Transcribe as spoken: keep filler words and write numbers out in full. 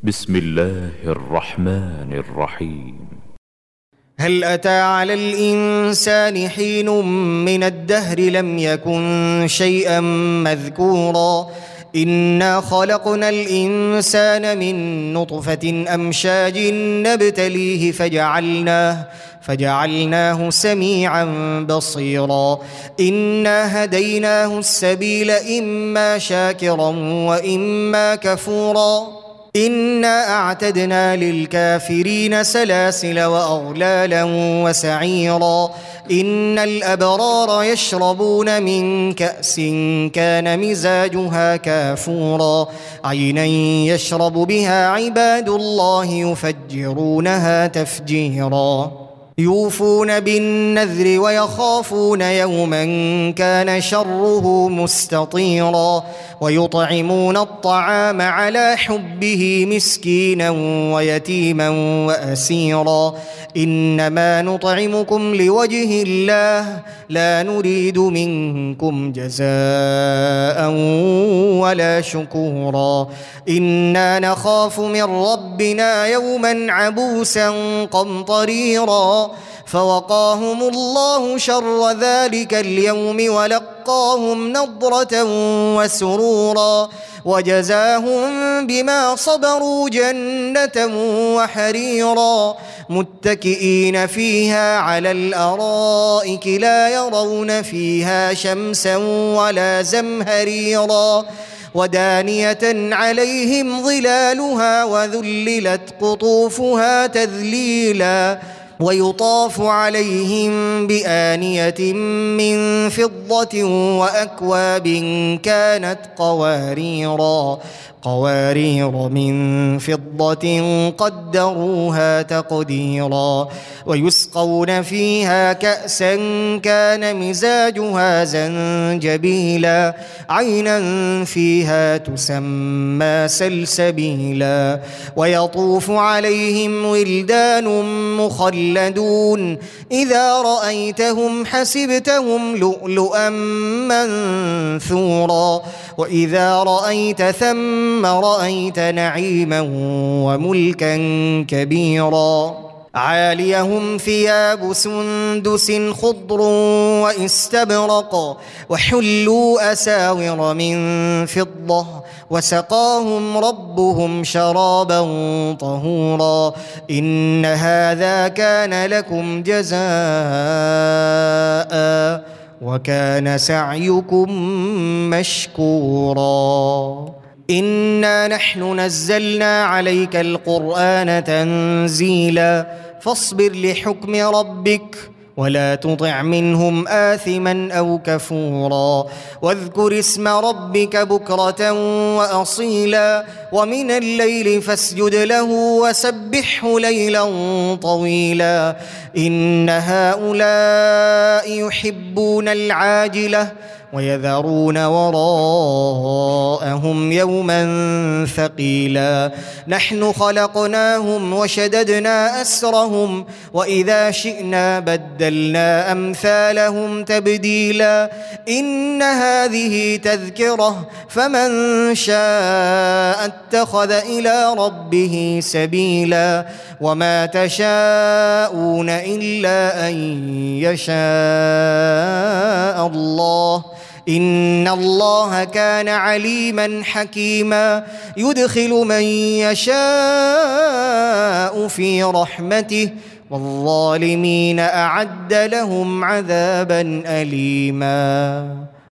بسم الله الرحمن الرحيم. هل أتى على الإنسان حين من الدهر لم يكن شيئا مذكورا إنا خلقنا الإنسان من نطفة أمشاج نبتليه فجعلناه فجعلناه سميعا بصيرا إنا هديناه السبيل إما شاكرا وإما كفورا إنا أعتدنا للكافرين سلاسل وأغلالا وسعيرا إن الأبرار يشربون من كأس كان مزاجها كافورا عينا يشرب بها عباد الله يفجرونها تفجيرا يوفون بالنذر ويخافون يوما كان شره مستطيرا ويطعمون الطعام على حبه مسكينا ويتيما وأسيرا إنما نطعمكم لوجه الله لا نريد منكم جزاء ولا شكورا إنا نخاف من ربنا يوما عبوسا قمطريرا فوقاهم الله شر ذلك اليوم ولقاهم نضرة وسرورا وجزاهم بما صبروا جنة وحريرا متكئين فيها على الأرائك لا يرون فيها شمسا ولا زمهريرا ودانية عليهم ظلالها وذللت قطوفها تذليلا ويطاف عليهم بآنية من فضة وأكواب كانت قواريرا قوارير من فضة قدروها تقديرا ويسقون فيها كأسا كان مزاجها زنجبيلا عينا فيها تسمى سلسبيلا ويطوف عليهم ولدان مخلدون إذا رأيتهم حسبتهم لؤلؤا منثورا وإذا رأيت ثم رأيت نعيما وملكا كبيرا عاليهم ثياب سندس خضر واستبرق وحلوا أساور من فضة وسقاهم ربهم شرابا طهورا إن هذا كان لكم جزاء وكان سعيكم مشكورا إنا نحن نزلنا عليك القرآن تنزيلا فاصبر لحكم ربك ولا تطع منهم آثما أو كفورا واذكر اسم ربك بكرة وأصيلا ومن الليل فاسجد له وسبحه ليلا طويلا إن هؤلاء يحبون العاجلة ويذرون وراءهم يوما ثقيلا نحن خلقناهم وشددنا أسرهم وإذا شئنا بدلنا أمثالهم تبديلا إن هذه تذكرة فمن شاء اتخذ إلى ربه سبيلا وما تشاءون إلا أن يشاء الله إن الله كان عليما حكيما يدخل من يشاء في رحمته والظالمين أعد لهم عذابا أليما.